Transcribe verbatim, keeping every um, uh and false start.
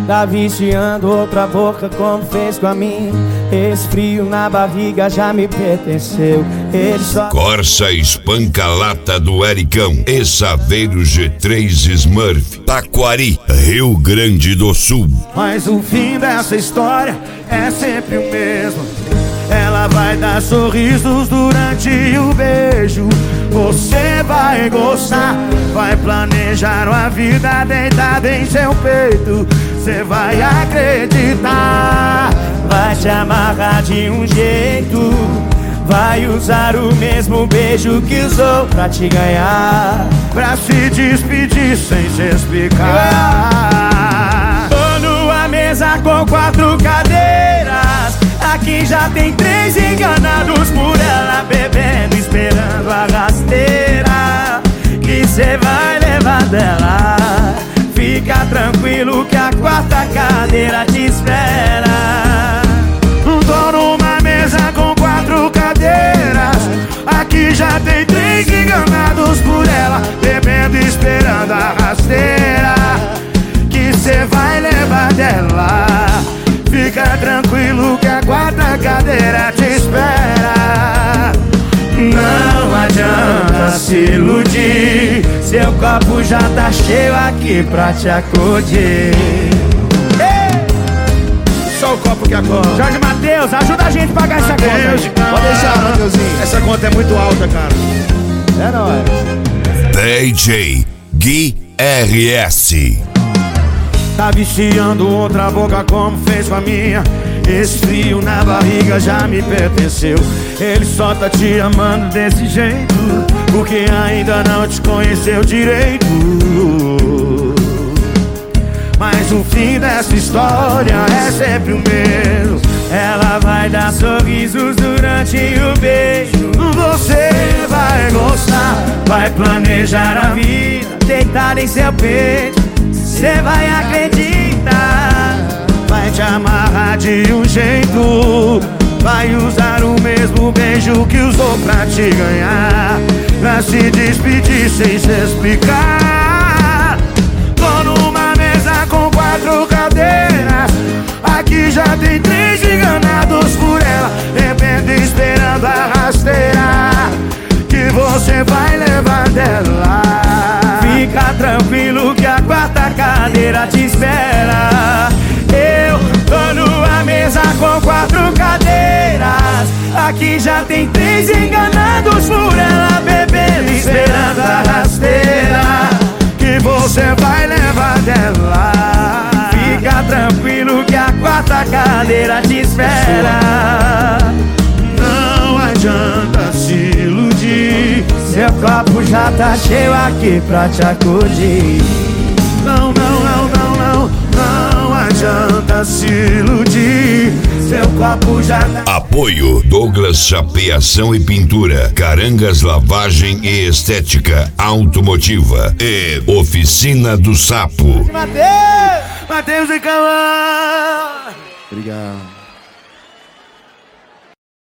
Tá viciando outra boca como fez com a minha. Esse frio na barriga já me pertenceu. Ele só... Corsa Espanca-Lata do Ericão e Saveiro G três Smurf, Taquari, Rio Grande do Sul. Mas o fim dessa história é sempre o mesmo. Ela vai dar sorrisos durante o beijo. Você vai gostar, vai planejar uma vida deitada em seu peito. Você vai acreditar, vai te amarrar de um jeito. Vai usar o mesmo beijo que usou pra te ganhar, pra se despedir sem se explicar. Tô numa mesa com quatro cadeiras. Aqui já tem três enganados por ela, bebendo, esperando a rasteira que cê vai levar dela. Fica tranquilo que a quarta cadeira te espera. Tô numa mesa com quatro cadeiras. Aqui já tem três enganados por ela, bebendo, esperando a rasteira que cê vai levar dela. Fica tranquilo que a quarta cadeira te espera. Não adianta se iludir, seu copo já tá cheio aqui pra te acudir. Ei! Só o copo que acorda. Jorge Mateus, ajuda a gente a pagar essa Mateus, conta. Pode deixar, Mateuzinho. Essa conta é muito alta, cara. É nóis. D J Gui R S. Tá viciando outra boca como fez com a minha. Esse frio na barriga já me pertenceu. Ele só tá te amando desse jeito porque ainda não te conheceu direito. Mas o fim dessa história é sempre o mesmo. Ela vai dar sorrisos durante o beijo. Você vai gostar, vai planejar a vida deitada em seu peito. Cê vai acreditar, vai te amarrar de um jeito. Vai usar o mesmo beijo que usou pra te ganhar, pra se despedir sem se explicar. Tô numa mesa com quatro cadeiras. Aqui já tem três enganados por ela, bebendo, esperando a rasteira que você vai levar dela. Fica tranquilo que a quarta cadeira te espera. Eu tô numa mesa com quatro cadeiras. Aqui já tem três enganados por ela, bebendo, esperando a rasteira que você vai levar dela. Fica tranquilo que a quarta cadeira te espera. Não adianta se iludir, seu copo já tá cheio aqui pra te acudir. Não, não, não, não, não, não adianta se iludir, seu copo já tá... Apoio Douglas Chapeação e Pintura, Carangas Lavagem e Estética Automotiva e Oficina do Sapo. Mateus! Mateus e Calma! Obrigado.